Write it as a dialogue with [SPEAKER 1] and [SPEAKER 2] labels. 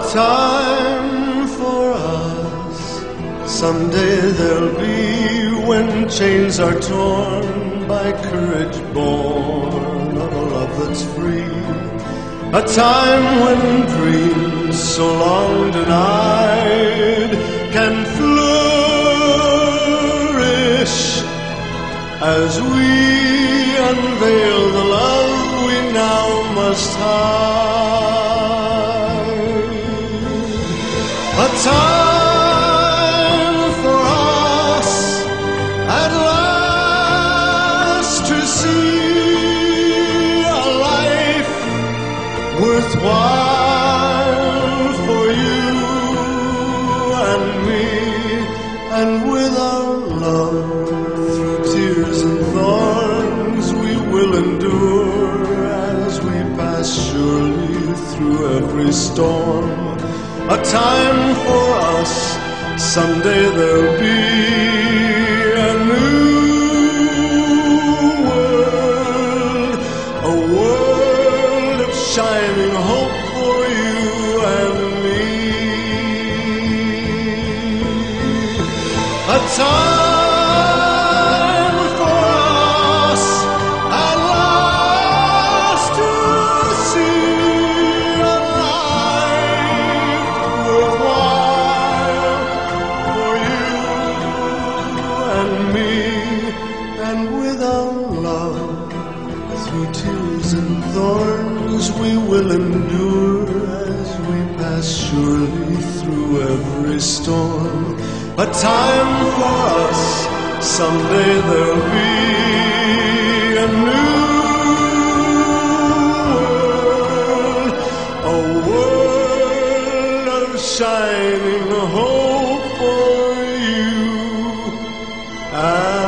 [SPEAKER 1] time for us. Someday there'll be when chains are torn by courage born of a love that's free. A time when dreams so long denied can flourish as we unveil the love we now must hide. A time for us at last to see a life worthwhile for you and me, and with our love through tears and thorns we will endure as we pass surely through every storm. A time for us, someday there'll be a new world, a world of shining hope for you and me. A time for us at last to see a life worthwhile for you and me, and with our love through tears and thorns we will endure as we pass surely through every storm. A time for us, someday there'll be a new world, a world of shining hope for you